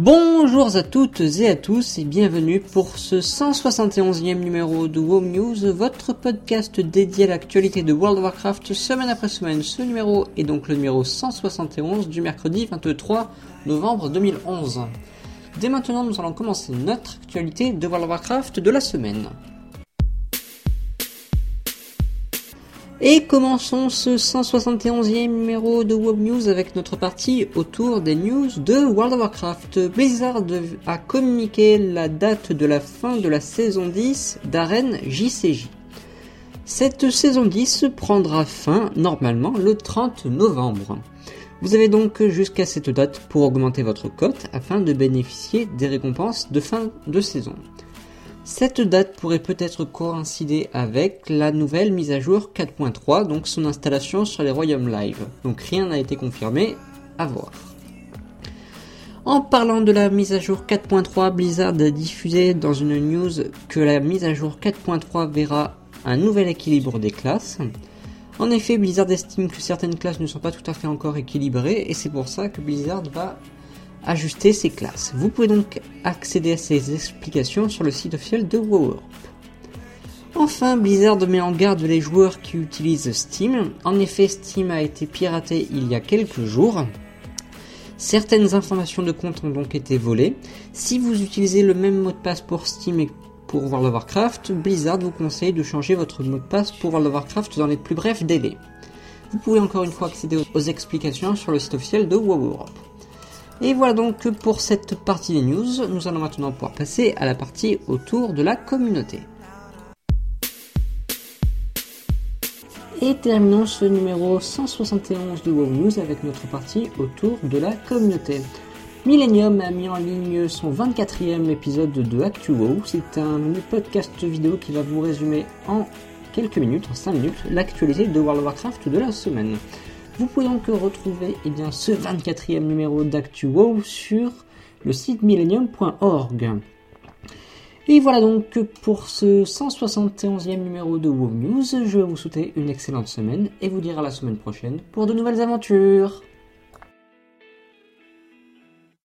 Bonjour à toutes et à tous et bienvenue pour ce 171e numéro de WoW News, votre podcast dédié à l'actualité de World of Warcraft semaine après semaine. Ce numéro est donc le numéro 171 du mercredi 23 novembre 2011. Dès maintenant, nous allons commencer notre actualité de World of Warcraft de la semaine. Et commençons ce 171e numéro de WoW News avec notre partie autour des news de World of Warcraft. Blizzard a communiqué la date de la fin de la saison 10 d'Arène JCJ. Cette saison 10 prendra fin normalement le 30 novembre. Vous avez donc jusqu'à cette date pour augmenter votre cote afin de bénéficier des récompenses de fin de saison. Cette date pourrait peut-être coïncider avec la nouvelle mise à jour 4.3, donc son installation sur les royaumes live. Donc rien n'a été confirmé, à voir. En parlant de la mise à jour 4.3, Blizzard a diffusé dans une news que la mise à jour 4.3 verra un nouvel équilibre des classes. En effet, Blizzard estime que certaines classes ne sont pas tout à fait encore équilibrées, et c'est pour ça que Blizzard va ajuster ses classes. Vous pouvez donc accéder à ces explications sur le site officiel de WoW Europe. Enfin, Blizzard met en garde les joueurs qui utilisent Steam. En effet, Steam a été piraté il y a quelques jours. Certaines informations de compte ont donc été volées. Si vous utilisez le même mot de passe pour Steam et pour World of Warcraft, Blizzard vous conseille de changer votre mot de passe pour World of Warcraft dans les plus brefs délais. Vous pouvez encore une fois accéder aux explications sur le site officiel de WoW Europe. Et voilà donc pour cette partie des news. Nous allons maintenant pouvoir passer à la partie autour de la communauté. Et terminons ce numéro 171 de WoW News avec notre partie autour de la communauté. Millennium a mis en ligne son 24e épisode de ActuWoW. C'est un mini podcast vidéo qui va vous résumer en quelques minutes, en 5 minutes, l'actualité de World of Warcraft de la semaine. Vous pouvez donc retrouver ce 24e numéro d'ActuWoW sur le site millennium.org. Et voilà donc pour ce 171e numéro de WoW News. Je vais vous souhaiter une excellente semaine et vous dire à la semaine prochaine pour de nouvelles aventures.